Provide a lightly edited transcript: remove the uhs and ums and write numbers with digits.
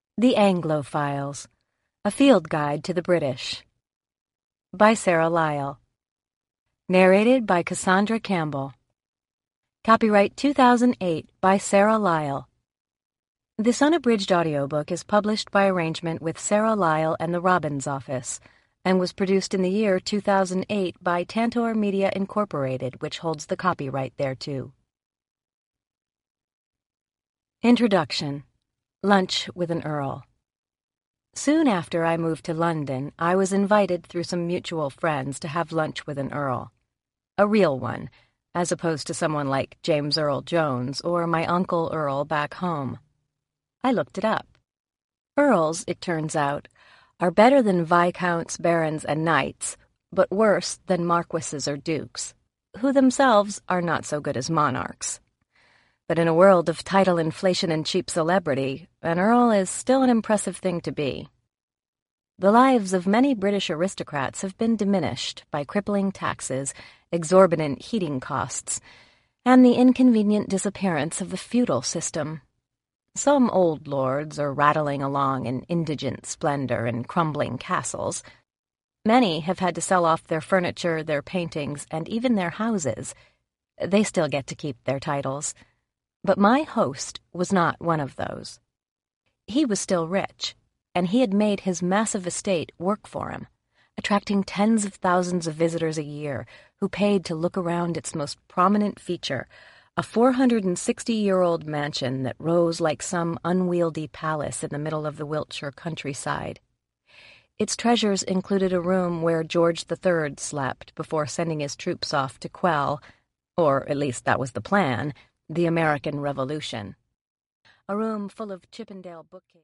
The Anglo-Files, A Field Guide to the British, by Sarah Lyell. Narrated by Cassandra Campbell. Copyright 2008 by Sarah Lyell. This unabridged audiobook is published by arrangement with Sarah Lyell and the Robbins Office, and was produced in the year 2008 by Tantor Media Incorporated, which holds the copyright thereto. Introduction. Lunch with an Earl. Soon after I moved to London, I was invited through some mutual friends to have lunch with an Earl. A real one, as opposed to someone like James Earl Jones or my Uncle Earl back home. I looked it up. Earls, it turns out, are better than viscounts, barons, and knights, but worse than marquises or dukes, who themselves are not so good as monarchs. But in a world of title inflation and cheap celebrity, an earl is still an impressive thing to be. The lives of many British aristocrats have been diminished by crippling taxes, exorbitant heating costs, and the inconvenient disappearance of the feudal system. Some old lords are rattling along in indigent splendor in crumbling castles. Many have had to sell off their furniture, their paintings, and even their houses. They still get to keep their titles. But my host was not one of those. He was still rich, and he had made his massive estate work for him, attracting tens of thousands of visitors a year who paid to look around its most prominent feature, a 460-year-old mansion that rose like some unwieldy palace in the middle of the Wiltshire countryside. Its treasures included a room where George III slept before sending his troops off to quell, or at least that was the plan, the American Revolution. A room full of Chippendale bookcases.